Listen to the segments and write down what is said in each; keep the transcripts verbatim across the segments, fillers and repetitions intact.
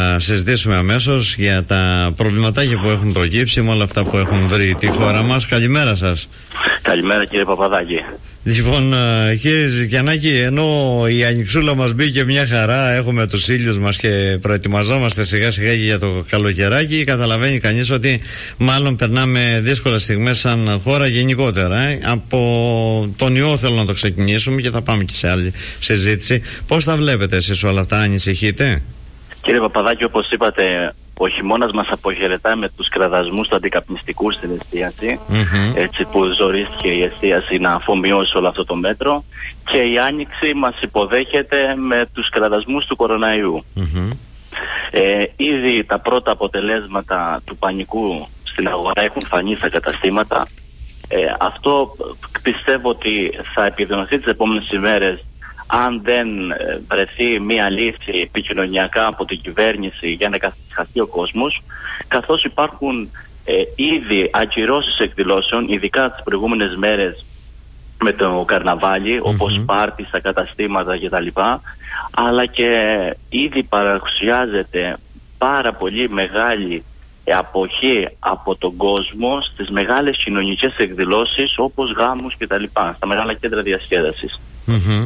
Θα συζητήσουμε αμέσως για τα προβληματάκια που έχουν προκύψει με όλα αυτά που έχουν βρει τη χώρα μας. Καλημέρα σας. Καλημέρα κύριε Παπαδάκη. Λοιπόν, κύριε Ζητιανάκη, ενώ η ανοιξούλα μας μπήκε μια χαρά, έχουμε τους ήλιους μας και προετοιμαζόμαστε σιγά σιγά για το καλοκαιράκι, καταλαβαίνει κανείς ότι μάλλον περνάμε δύσκολες στιγμές σαν χώρα γενικότερα. Ε? Από τον ιό θέλω να το ξεκινήσουμε και θα πάμε και σε άλλη συζήτηση. Πώς τα βλέπετε εσείς όλα αυτά, ανησυχείτε? Κύριε Παπαδάκη, όπως είπατε, ο χειμώνας μας αποχαιρετάει με τους κραδασμούς του αντικαπνιστικού στην εστίαση, mm-hmm. έτσι που ζορίστηκε η εστίαση να αφομοιώσει όλο αυτό το μέτρο, και η άνοιξη μας υποδέχεται με τους κραδασμούς του κοροναϊού. Mm-hmm. Ε, ήδη τα πρώτα αποτελέσματα του πανικού στην αγορά έχουν φανεί στα καταστήματα. Ε, αυτό πιστεύω ότι θα επιδεινωθεί τις επόμενες ημέρες αν δεν βρεθεί μία λύση επικοινωνιακά από την κυβέρνηση για να καθισχαστεί ο κόσμος, καθώς υπάρχουν ε, ήδη ακυρώσεις εκδηλώσεων, ειδικά τις προηγούμενες μέρες με το καρναβάλι, mm-hmm. όπως πάρτι στα καταστήματα κτλ. Αλλά και ήδη παρουσιάζεται πάρα πολύ μεγάλη αποχή από τον κόσμο στις μεγάλες κοινωνικές εκδηλώσεις όπως γάμους κτλ, στα μεγάλα κέντρα διασκέδασης. Mm-hmm.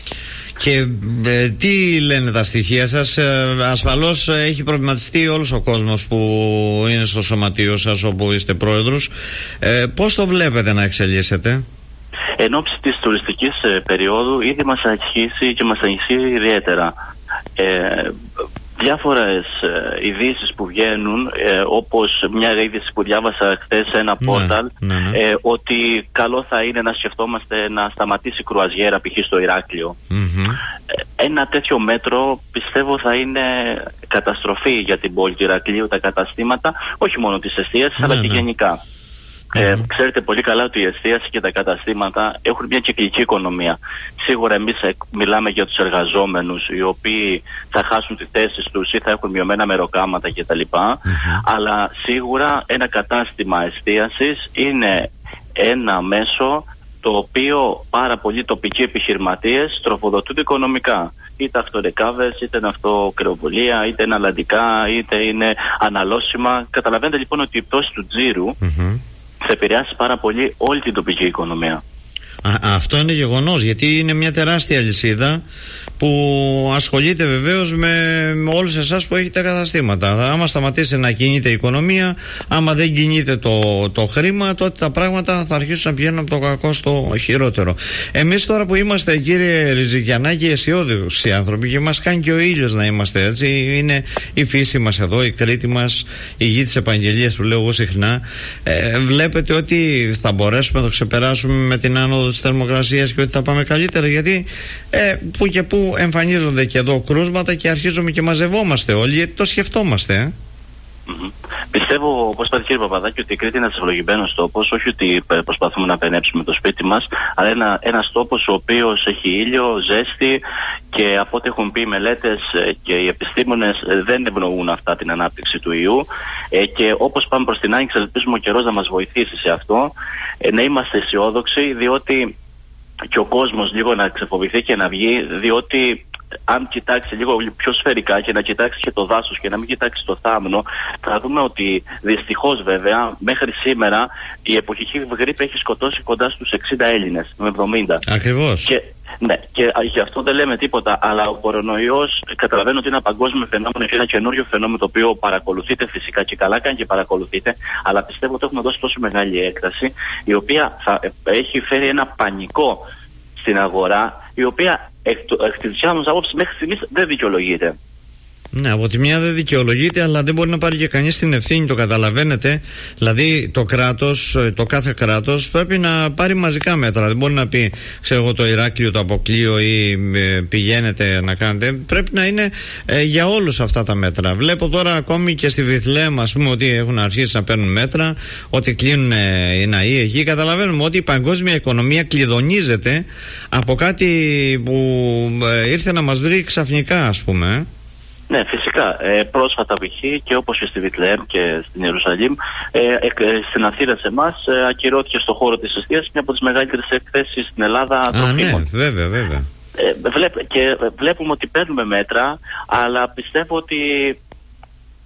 Και ε, τι λένε τα στοιχεία σας? Ε, ασφαλώς ε, έχει προβληματιστεί όλος ο κόσμος που είναι στο σωματείο σας, όπου είστε πρόεδρος. Ε, πώς το βλέπετε να εξελίσσεται? Εν ώψη της τουριστικής ε, περίοδου ήδη μας αρχίσει και μας ανησυχεί ιδιαίτερα. Ε, διάφορες ε, ειδήσεις που βγαίνουν, ε, όπως μια είδηση που διάβασα χθες σε ένα πόρταλ, ναι, ναι, ναι. Ε, ότι καλό θα είναι να σκεφτόμαστε να σταματήσει η κρουαζιέρα π.χ. στο Ηράκλειο. Mm-hmm. Ε, ένα τέτοιο μέτρο πιστεύω θα είναι καταστροφή για την πόλη του Ηρακλείου, τα καταστήματα, όχι μόνο της εστίασης, ναι, αλλά και ναι. γενικά. Ε, mm-hmm. Ξέρετε πολύ καλά ότι η εστίαση και τα καταστήματα έχουν μια κυκλική οικονομία. Σίγουρα εμείς μιλάμε για τους εργαζόμενους, οι οποίοι θα χάσουν τις θέσεις τους ή θα έχουν μειωμένα μεροκάματα κτλ. Mm-hmm. Αλλά σίγουρα ένα κατάστημα εστίασης είναι ένα μέσο το οποίο πάρα πολλοί τοπικοί επιχειρηματίες τροφοδοτούνται οικονομικά. Είτε αυτό είναι κάβες, είτε είναι αυτό κρεοβολία, είτε είναι αλλαντικά, είτε είναι αναλώσιμα. Καταλαβαίνετε λοιπόν ότι η πτώση του τζίρου mm-hmm. θα επηρεάσει πάρα πολύ όλη την τοπική οικονομία. Α, αυτό είναι γεγονός, γιατί είναι μια τεράστια λυσίδα που ασχολείται βεβαίως με, με όλους εσάς που έχετε καταστήματα. Άμα σταματήσει να κινείται η οικονομία, άμα δεν κινείται το, το χρήμα, τότε τα πράγματα θα αρχίσουν να πηγαίνουν από το κακό στο χειρότερο. Εμείς τώρα που είμαστε, κύριε Ριζικιανάκη, αισιόδοξοι άνθρωποι, και μας κάνει και ο ήλιος να είμαστε έτσι, είναι η φύση μας εδώ, η Κρήτη μας, η γη της επαγγελίας που λέω εγώ συχνά, ε, βλέπετε ότι θα μπορέσουμε να το ξεπεράσουμε με την άνοδο της θερμοκρασίας και ότι θα πάμε καλύτερα, γιατί ε, που και που εμφανίζονται και εδώ κρούσματα και αρχίζουμε και μαζευόμαστε όλοι, γιατί το σκεφτόμαστε. Ε? Mm-hmm. Πιστεύω, όπως είπατε κύριε Παπαδάκη, ότι η Κρήτη είναι ένας ευλογημένος τόπος, όχι ότι προσπαθούμε να πενέψουμε το σπίτι μας, αλλά ένα, ένας τόπος ο οποίος έχει ήλιο, ζέστη, και από ό,τι έχουν πει οι μελέτες και οι επιστήμονες δεν ευνοούν αυτά την ανάπτυξη του ιού, ε, και όπως πάμε προς την άνοιξη ελπίζουμε ο καιρός να μας βοηθήσει σε αυτό, ε, να είμαστε αισιόδοξοι, διότι και ο κόσμος λίγο να ξεφοβηθεί και να βγει, διότι αν κοιτάξει λίγο πιο σφαιρικά και να κοιτάξει και το δάσος και να μην κοιτάξει το θάμνο, θα δούμε ότι δυστυχώς βέβαια μέχρι σήμερα η εποχική γρίπη έχει σκοτώσει κοντά στους εξήντα Έλληνες με εβδομήντα. Ακριβώς. Και, ναι, και γι' αυτό δεν λέμε τίποτα, αλλά ο κορονοϊός καταλαβαίνω ότι είναι ένα παγκόσμιο φαινόμενο και ένα καινούριο φαινόμενο το οποίο παρακολουθείτε φυσικά, και καλά κάνει και παρακολουθείτε, αλλά πιστεύω ότι έχουμε δώσει τόσο μεγάλη έκταση, η οποία θα έχει φέρει ένα πανικό στην αγορά, η οποία εκ, εκ της δικιάς μας άποψης μέχρι στιγμής δεν δικαιολογείται. Ναι, από τη μια δεν δικαιολογείται, αλλά δεν μπορεί να πάρει και κανείς την ευθύνη, το καταλαβαίνετε. Δηλαδή το κράτος, το κάθε κράτος πρέπει να πάρει μαζικά μέτρα. Δεν μπορεί να πει, ξέρω εγώ, το Ηράκλειο το αποκλείω ή ε, πηγαίνετε να κάνετε. Πρέπει να είναι ε, για όλους αυτά τα μέτρα. Βλέπω τώρα ακόμη και στη Βιθλεέμ, ας πούμε, ότι έχουν αρχίσει να παίρνουν μέτρα, ότι κλείνουν ε, οι ναοί εκεί. Καταλαβαίνουμε ότι η παγκόσμια οικονομία κλειδονίζεται από κάτι που ε, ήρθε να μας βρει ξαφνικά, ας πούμε. Ναι, φυσικά. Ε, πρόσφατα π.χ. και όπως και στη Βιθλεέμ και στην Ιερουσαλήμ, ε, ε, στην Αθήνα σε εμάς ε, ακυρώθηκε στο χώρο της εστίασης μια από τις μεγαλύτερες εκθέσεις στην Ελλάδα τροφίμων. Ναι, βέβαια, βέβαια. Ε, βλέπ, και βλέπουμε ότι παίρνουμε μέτρα, αλλά πιστεύω ότι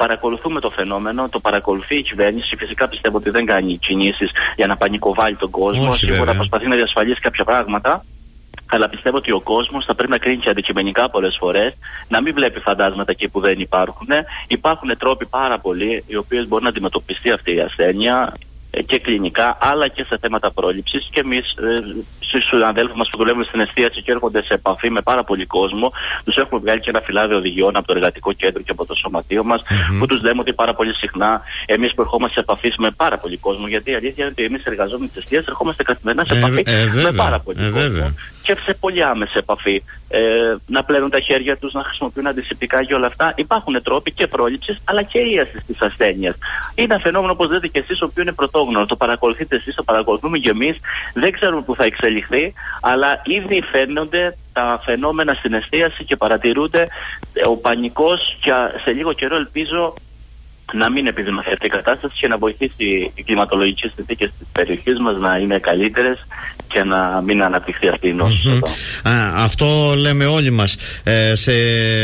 παρακολουθούμε το φαινόμενο, το παρακολουθεί η κυβέρνηση. Φυσικά πιστεύω ότι δεν κάνει κινήσεις για να πανικοβάλει τον κόσμο. Όχι, σίγουρα βέβαια. προσπαθεί να διασφαλίσει κάποια πράγματα. Αλλά πιστεύω ότι ο κόσμος θα πρέπει να κρίνει και αντικειμενικά πολλές φορές, να μην βλέπει φαντάσματα εκεί που δεν υπάρχουν. Υπάρχουν τρόποι πάρα πολλοί, οι οποίοι μπορούν να αντιμετωπιστεί αυτή η ασθένεια και κλινικά, αλλά και σε θέματα πρόληψης. Και εμείς, ε, στους συναδέλφους μας που δουλεύουν στην εστίαση και έρχονται σε επαφή με πάρα πολύ κόσμο, τους έχουμε βγάλει και ένα φυλάδιο οδηγιών από το εργατικό κέντρο και από το σωματείο μας, mm-hmm. που τους λέμε ότι πάρα πολύ συχνά εμείς που ερχόμαστε σε επαφή με πάρα πολύ κόσμο, γιατί η αλήθεια είναι ότι εμείς εργαζόμενοι της εστίασης ερχόμαστε καθημερινά σε επαφή ε, ε, με πάρα πολύ ε, κόσμο. Βέβαια. Και σε πολύ άμεση επαφή. Ε, να πλένουν τα χέρια τους, να χρησιμοποιούν αντισηπτικά και όλα αυτά. Υπάρχουν τρόποι και πρόληψης, αλλά και ίασης της ασθένειας. Είναι ένα φαινόμενο, όπως λέτε και εσείς, το οποίο είναι πρωτόγνωρο. Το παρακολουθείτε εσείς, το παρακολουθούμε και εμείς. Δεν ξέρουμε πού θα εξελιχθεί, αλλά ήδη φαίνονται τα φαινόμενα στην εστίαση και παρατηρούνται ο πανικός. Και σε λίγο καιρό ελπίζω να μην επιδεινωθεί αυτή η κατάσταση και να βοηθήσει οι κλιματολογικές συνθήκες της περιοχής μας να είναι καλύτερες και να μην αναπτυχθεί αυτή η νόσος. Mm-hmm. Α, αυτό λέμε όλοι μας. Ε, σε,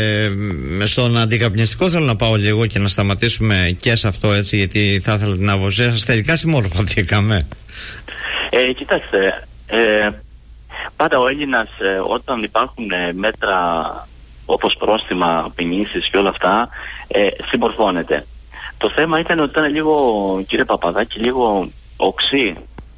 στον αντικαπνιστικό θέλω να πάω λίγο και να σταματήσουμε και σε αυτό, έτσι, γιατί θα ήθελα την άποψή σας. Τελικά συμμορφωθήκαμε. Ε, κοιτάξτε, ε, πάντα ο Έλληνας ε, όταν υπάρχουν ε, μέτρα όπως πρόστιμα, ποινήσεις και όλα αυτά, ε, συμμορφώνεται. Το θέμα ήταν ότι ήταν λίγο, κύριε Παπαδάκη, λίγο οξύ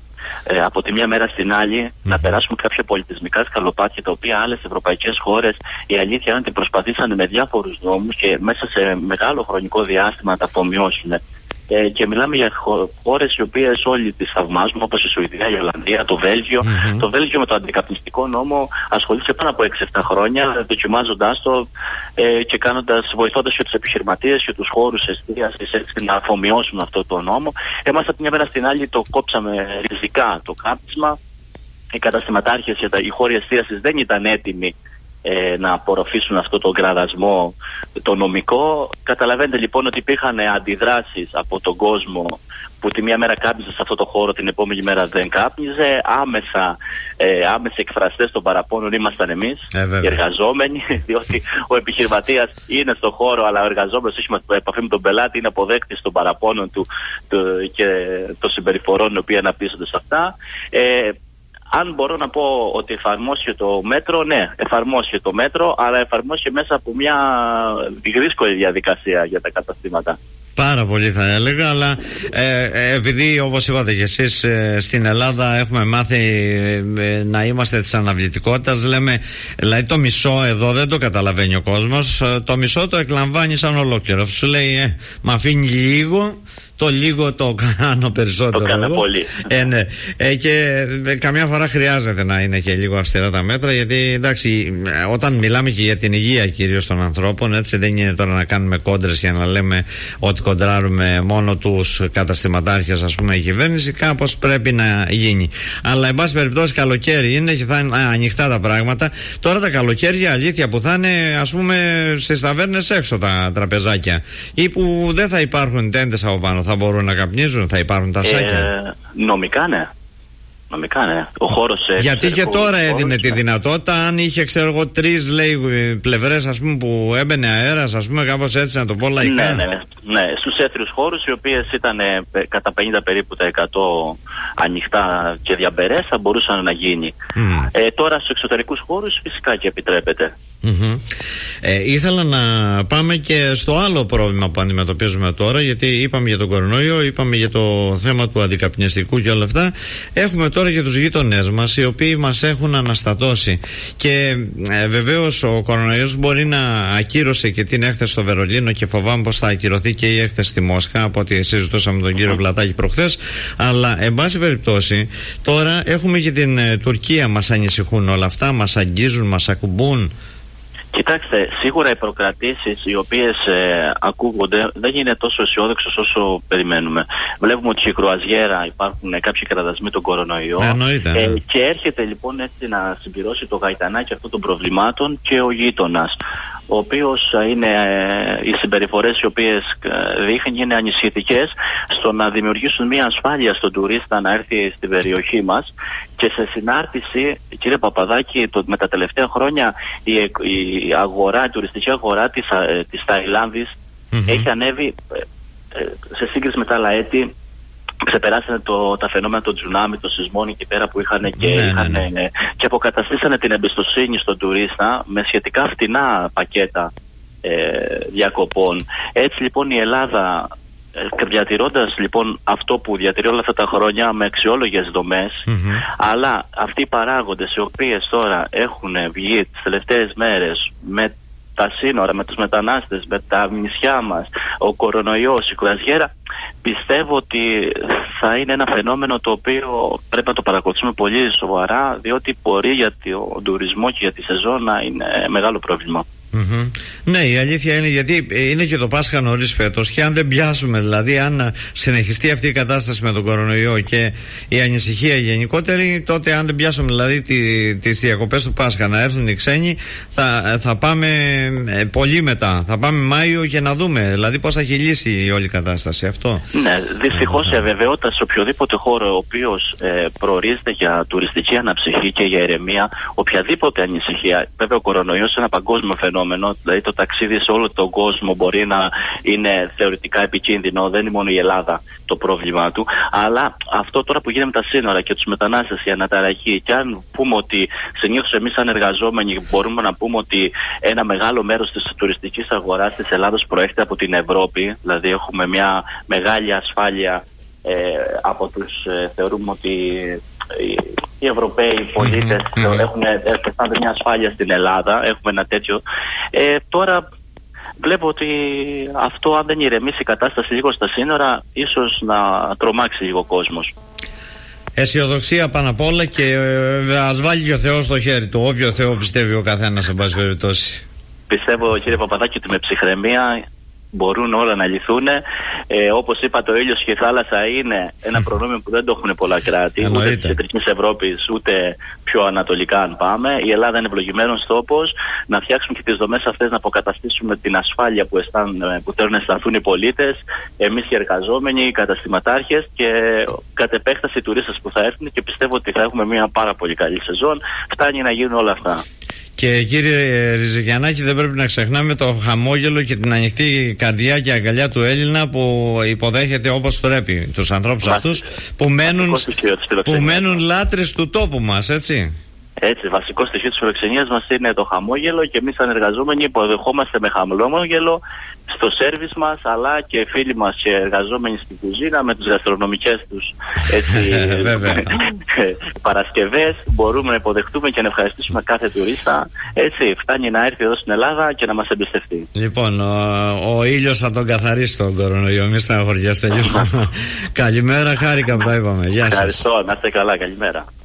ε, από τη μια μέρα στην άλλη mm. να περάσουμε κάποια πολιτισμικά σκαλοπάτια, τα οποία άλλες ευρωπαϊκές χώρες, η αλήθεια είναι ότι προσπαθήσαν με διάφορους νόμους και μέσα σε μεγάλο χρονικό διάστημα να τα αφομοιώσουν. Ε, και μιλάμε για χώρες οι οποίες όλοι τις θαυμάζουμε, όπως η Σουηδία, η Ολλανδία, το Βέλγιο. Mm-hmm. Το Βέλγιο με το αντικαπνιστικό νόμο ασχολήθηκε πάνω από έξι εφτά χρόνια, δοκιμάζοντάς το ε, και κάνοντας, βοηθώντας και τους επιχειρηματίες και τους χώρους εστίασης έτσι να αφομοιώσουν αυτό το νόμο. Εμάς από μια μέρα στην άλλη το κόψαμε ριζικά το κάπνισμα. Οι καταστηματάρχες και οι χώροι εστίασης δεν ήταν έτοιμοι Ε, να απορροφήσουν αυτό το γραδασμό το νομικό. Καταλαβαίνετε λοιπόν ότι υπήρχαν αντιδράσεις από τον κόσμο που τη μία μέρα κάπνιζε σε αυτό το χώρο, την επόμενη μέρα δεν κάπνιζε. Άμεσα, ε, άμεσα εκφραστές των παραπώνων ήμασταν εμείς, ε, οι εργαζόμενοι, διότι ο επιχειρηματίας είναι στο χώρο, αλλά ο εργαζόμενος έχει επαφή με τον πελάτη, είναι αποδέκτης των παραπώνων του, του και των συμπεριφορών οι οποίοι αναπτύσσονται σε αυτά. Ε, Αν μπορώ να πω ότι εφαρμόσει το μέτρο, ναι, εφαρμόσει το μέτρο, αλλά εφαρμόσει μέσα από μια δύσκολη διαδικασία για τα καταστήματα. Πάρα πολύ θα έλεγα, αλλά ε, επειδή όπως είπατε και εσείς ε, στην Ελλάδα έχουμε μάθει ε, να είμαστε της αναβλητικότητας, λέμε, δηλαδή το μισό εδώ δεν το καταλαβαίνει ο κόσμος, ε, το μισό το εκλαμβάνει σαν ολόκληρο. Σου λέει ε, μ' αφήνει λίγο, το λίγο το κάνω περισσότερο. Το κάνω πολύ. Ε, ναι. ε, και ε, καμιά φορά χρειάζεται να είναι και λίγο αυστηρά τα μέτρα, γιατί εντάξει, όταν μιλάμε και για την υγεία κυρίως των ανθρώπων, έτσι, δεν είναι τώρα να κάνουμε κόντρες για να λέμε ότι κοντράρουμε μόνο τους καταστηματάρχες, ας πούμε, η κυβέρνηση. Κάπως πρέπει να γίνει. Αλλά εν πάση περιπτώσει καλοκαίρι είναι και θα είναι α, ανοιχτά τα πράγματα. Τώρα τα καλοκαίρια, αλήθεια, που θα είναι, ας πούμε, στις ταβέρνες έξω τα τραπεζάκια, ή που δεν θα υπάρχουν τέντες από πάνω, θα μπορούν να καπνίζουν, θα υπάρχουν τα σάκια. Ε, νομικά ναι. Νομικά ναι. Ο χώρος, γιατί και τώρα έδινε τη δυνατότητα, αν είχε, ξέρω εγώ, τρεις, λέει, πλευρές, ας πούμε, που έμπαινε αέρας, ας πούμε, κάπως έτσι να το πω λαϊκά. Ναι, ναι, ναι. ναι. Στους έθριους χώρους, οι οποίες ήταν ε, κατά πενήντα περίπου τα εκατό ανοιχτά και διαμπερές, θα μπορούσαν να γίνει. Mm. Ε, τώρα στους εξωτερικούς χώρους φυσικά και επιτρέπεται. Mm-hmm. Ε, ήθελα να πάμε και στο άλλο πρόβλημα που αντιμετωπίζουμε τώρα, γιατί είπαμε για τον κορονοϊό, είπαμε για το θέμα του αντικαπνιστικού και όλα αυτά. Έχουμε τώρα και τους γείτονές μας, οι οποίοι μας έχουν αναστατώσει. Και ε, βεβαίως ο κορονοϊός μπορεί να ακύρωσε και την έκθεση στο Βερολίνο, και φοβάμαι πως θα ακυρωθεί και η έκθεση στη Μόσχα, από ό,τι συζητούσαμε με τον κύριο Βλατάκη προχθές. Αλλά εν πάση περιπτώσει, τώρα έχουμε και την ε, Τουρκία. Μας ανησυχούν όλα αυτά, μας αγγίζουν, μας ακουμπούν. Κοιτάξτε, σίγουρα οι προκρατήσεις οι οποίες ε, ακούγονται δεν είναι τόσο αισιόδοξες όσο περιμένουμε. Βλέπουμε ότι η κρουαζιέρα υπάρχουν ε, κάποιοι κραδασμοί των κορονοϊό. Εννοείται, ναι. ε, και έρχεται λοιπόν έτσι να συμπληρώσει το γαϊτανάκι αυτών των προβλημάτων και ο γείτονας, ο οποίος είναι, ε, οι συμπεριφορές οι οποίες ε, δείχνει είναι ανησυχητικές στο να δημιουργήσουν μια ασφάλεια στον τουρίστα να έρθει στην περιοχή μας. Και σε συνάρτηση, κύριε Παπαδάκη, το, με τα τελευταία χρόνια η, η αγορά, η τουριστική αγορά της, ε, της Ταϊλάνδης mm-hmm. έχει ανέβει ε, σε σύγκριση με τα άλλα έτη. Ξεπεράσανε το, τα φαινόμενα των τσουνάμι, των σεισμών εκεί πέρα που είχαν και, ναι, είχαν, ναι, ναι. και αποκαταστήσανε την εμπιστοσύνη στον τουρίστα με σχετικά φτηνά πακέτα ε, διακοπών. Έτσι λοιπόν η Ελλάδα, ε, διατηρώντας λοιπόν αυτό που διατηρεί όλα αυτά τα χρόνια με αξιόλογες δομές, mm-hmm. αλλά αυτοί οι παράγοντες οι οποίες τώρα έχουν βγει τις τελευταίες μέρες με τα σύνορα, με τους μετανάστες, με τα νησιά μας, ο κορονοϊός, η κρουαζιέρα, πιστεύω ότι θα είναι ένα φαινόμενο το οποίο πρέπει να το παρακολουθήσουμε πολύ σοβαρά, διότι μπορεί για τον τουρισμό και για τη σεζόν να είναι μεγάλο πρόβλημα. Mm-hmm. Ναι, η αλήθεια είναι, γιατί είναι και το Πάσχα νωρίς φέτος, και αν δεν πιάσουμε, δηλαδή αν συνεχιστεί αυτή η κατάσταση με τον κορονοϊό και η ανησυχία γενικότερη, τότε αν δεν πιάσουμε δηλαδή τι, τις διακοπές του Πάσχα να έρθουν οι ξένοι, θα, θα πάμε ε, πολύ μετά, θα πάμε Μάιο και να δούμε δηλαδή πώς θα έχει λύσει η όλη κατάσταση αυτό. Ναι, δυστυχώς η αβεβαιότητα σε οποιοδήποτε χώρο ο οποίος ε, προορίζεται για τουριστική αναψυχή και για ηρεμία, οποιαδήποτε ανησυχία, βέβαια ο κορονοϊός είναι ένα παγκόσμιο φαινόμενο, δηλαδή το ταξίδι σε όλο τον κόσμο μπορεί να είναι θεωρητικά επικίνδυνο, δεν είναι μόνο η Ελλάδα το πρόβλημά του, αλλά αυτό τώρα που γίνεται με τα σύνορα και τους μετανάστες, η αναταραχή, και αν πούμε ότι συνήθως εμείς σαν εργαζόμενοι μπορούμε να πούμε ότι ένα μεγάλο μέρος της τουριστικής αγοράς της Ελλάδας προέρχεται από την Ευρώπη, δηλαδή έχουμε μια μεγάλη ασφάλεια ε, από τους, ε, θεωρούμε ότι οι Ευρωπαίοι πολίτες mm-hmm. έχουν αισθάνονται μια ασφάλεια στην Ελλάδα, έχουμε ένα τέτοιο. Ε, τώρα βλέπω ότι αυτό, αν δεν ηρεμήσει η κατάσταση λίγο στα σύνορα, ίσως να τρομάξει λίγο ο κόσμος. Αισιοδοξία πάνω απ' όλα, και ε, ας βάλει και ο Θεός στο χέρι του, όποιο Θεό πιστεύει ο καθένας, εν πάση περιπτώσει. Πιστεύω, κύριε Παπαδάκη, ότι με ψυχραιμία μπορούν όλα να λυθούν. Ε, όπως είπατε, ο ήλιος και η θάλασσα είναι ένα προνόμιο που δεν το έχουν πολλά κράτη, ούτε της κεντρικής Ευρώπης, ούτε πιο ανατολικά αν πάμε. Η Ελλάδα είναι ευλογημένος τόπος. Να φτιάξουμε και τις δομές αυτές, να αποκαταστήσουμε την ασφάλεια που, αισθάν, που θέλουν να αισθανθούν οι πολίτες, εμείς οι εργαζόμενοι, οι καταστηματάρχες και κατ' επέκταση οι τουρίστες που θα έρθουν, και πιστεύω ότι θα έχουμε μια πάρα πολύ καλή σεζόν. Φτάνει να γίνουν όλα αυτά. Και κύριε Ριζικιανάκη, δεν πρέπει να ξεχνάμε το χαμόγελο και την ανοιχτή καρδιά και αγκαλιά του Έλληνα που υποδέχεται όπως πρέπει τους ανθρώπους αυτούς που μένουν, που μένουν λάτρες του τόπου μας, έτσι. Έτσι, βασικό στοιχείο της φιλοξενίας μας είναι το χαμόγελο, και εμείς σαν εργαζόμενοι υποδεχόμαστε με χαμόγελο στο σέρβις μας, αλλά και φίλοι μας και εργαζόμενοι στην κουζίνα με τις γαστρονομικές τους παρασκευές. Μπορούμε να υποδεχτούμε και να ευχαριστήσουμε κάθε τουρίστα. Έτσι, φτάνει να έρθει εδώ στην Ελλάδα και να μας εμπιστευτεί. Λοιπόν, ο, ο ήλιος θα τον καθαρίσει τον κορονοϊό, μη στεναχωριέστε. Καλημέρα, χάρηκα που τα είπαμε. Γεια σας. Ευχαριστώ, να είστε καλά, καλημέρα.